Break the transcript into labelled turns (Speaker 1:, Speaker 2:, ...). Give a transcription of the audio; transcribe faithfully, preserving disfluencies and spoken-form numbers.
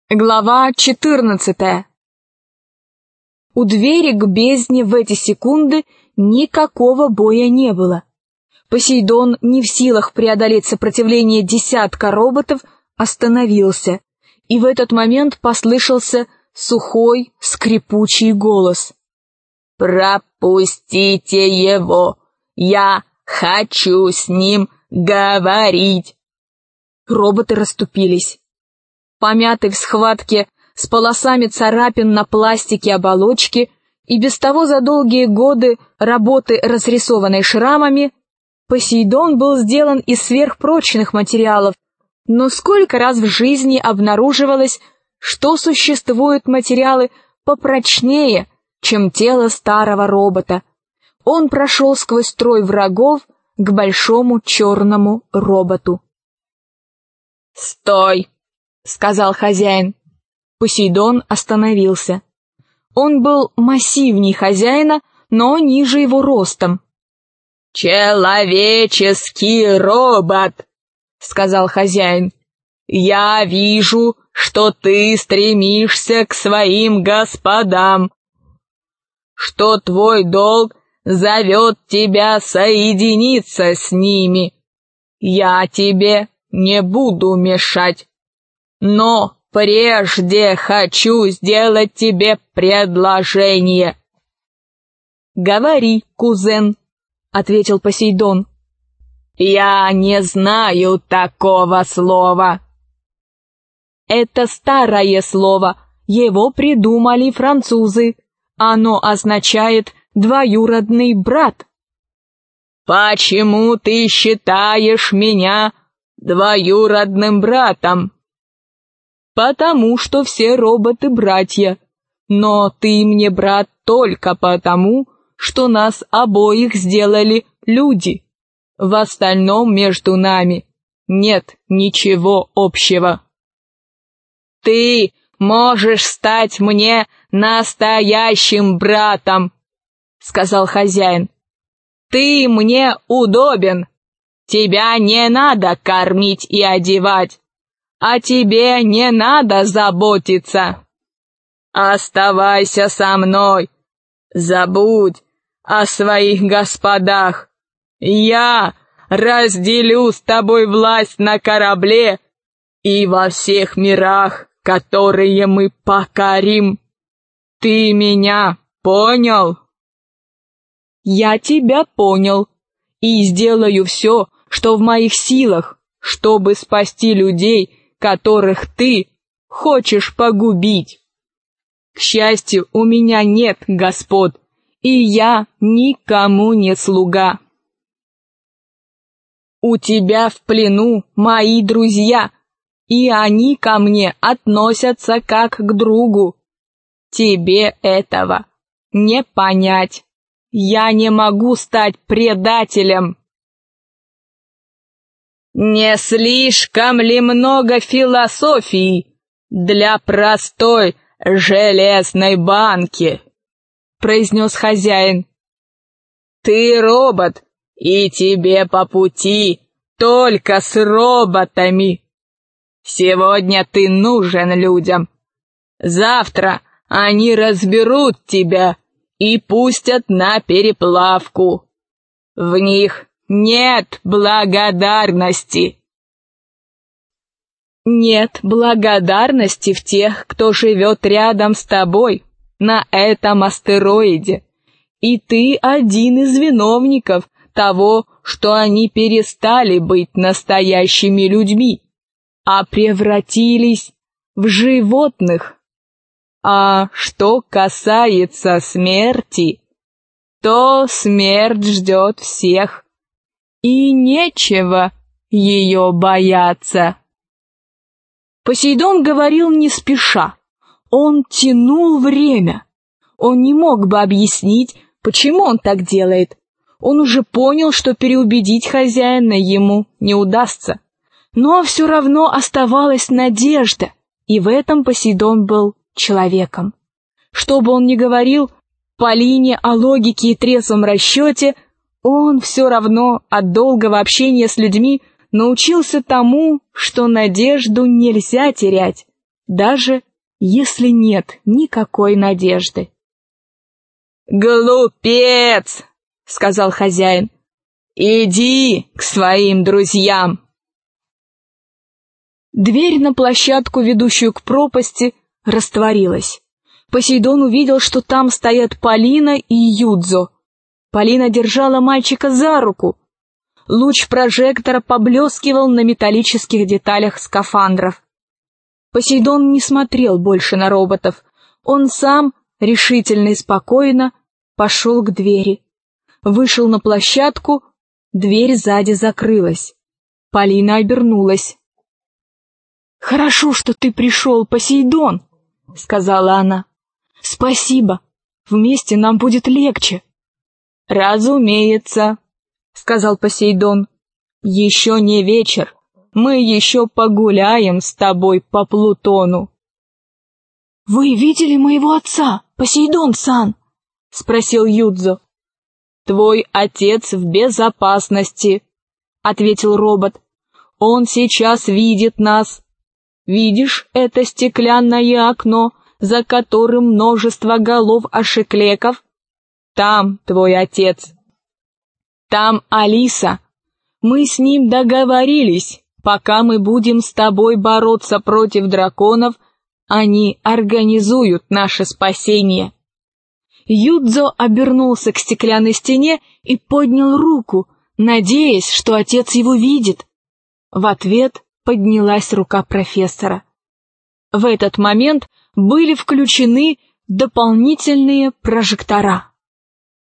Speaker 1: Глава четырнадцатая. У двери к бездне в эти секунды никакого боя не было. Посейдон, не в силах преодолеть сопротивление десятка роботов, остановился, и в этот момент послышался сухой, скрипучий голос. «Пропустите его! Я хочу с ним говорить!» Роботы расступились. Помятый в схватке, с полосами царапин на пластике оболочки и без того за долгие годы работы, разрисованной шрамами, Посейдон был сделан из сверхпрочных материалов, но сколько раз в жизни обнаруживалось, что существуют материалы попрочнее, чем тело старого робота. Он прошел сквозь строй врагов к большому черному роботу. «Стой!» — сказал хозяин. Посейдон остановился. Он был массивней хозяина, но ниже его ростом. «Человеческий робот!» — сказал хозяин. «Я вижу, что ты стремишься к своим господам, что твой долг зовет тебя соединиться с ними. Я тебе не буду мешать. Но прежде хочу сделать тебе предложение». «Говори, кузен», — ответил Посейдон. «Я не знаю такого слова». «Это старое слово, его придумали французы. Оно означает «двоюродный брат». «Почему ты считаешь меня двоюродным братом?» «Потому что все роботы братья, но ты мне брат только потому, что нас обоих сделали люди. В остальном между нами нет ничего общего». «Ты можешь стать мне настоящим братом», — сказал хозяин. «Ты мне удобен. Тебя не надо кормить и одевать, а тебе не надо заботиться. Оставайся со мной, забудь о своих господах. Я разделю с тобой власть на корабле и во всех мирах, которые мы покорим. Ты меня понял?» «Я тебя понял и сделаю все, что в моих силах, чтобы спасти людей, которых ты хочешь погубить. К счастью, у меня нет господ, и я никому не слуга. У тебя в плену мои друзья, и они ко мне относятся как к другу. Тебе этого не понять. Я не могу стать предателем». «Не слишком ли много философии для простой железной банки?» — произнес хозяин. «Ты робот, и тебе по пути только с роботами. Сегодня ты нужен людям. Завтра они разберут тебя и пустят на переплавку. В них нет благодарности». «Нет благодарности в тех, кто живет рядом с тобой, на этом астероиде. И ты один из виновников того, что они перестали быть настоящими людьми, а превратились в животных. А что касается смерти, то смерть ждет всех, и нечего ее бояться». Посейдон говорил не спеша, он тянул время. Он не мог бы объяснить, почему он так делает. Он уже понял, что переубедить хозяина ему не удастся. Но все равно оставалась надежда, и в этом Посейдон был человеком. Что бы он ни говорил, по линии о логике и трезвом расчете, он все равно от долгого общения с людьми научился тому, что надежду нельзя терять, даже если нет никакой надежды. «Глупец!» — сказал хозяин. «Иди к своим друзьям!» Дверь на площадку, ведущую к пропасти, растворилась. Посейдон увидел, что там стоят Полина и Юдзо. Полина держала мальчика за руку. Луч прожектора поблескивал на металлических деталях скафандров. Посейдон не смотрел больше на роботов. Он сам, решительно и спокойно, пошел к двери. Вышел на площадку, дверь сзади закрылась. Полина обернулась. «Хорошо, что ты пришел, Посейдон», — сказала она. «Спасибо, вместе нам будет легче». «Разумеется», — сказал Посейдон. «Еще не вечер, мы еще погуляем с тобой по Плутону». «Вы видели моего отца, Посейдон-сан?» — спросил Юдзо. «Твой отец в безопасности», — ответил робот. «Он сейчас видит нас. Видишь это стеклянное окно, за которым множество голов ашиклеков? Там твой отец. Там Алиса. Мы с ним договорились, пока мы будем с тобой бороться против драконов, они организуют наше спасение». Юдзо обернулся к стеклянной стене и поднял руку, надеясь, что отец его видит. В ответ поднялась рука профессора. В этот момент были включены дополнительные прожектора.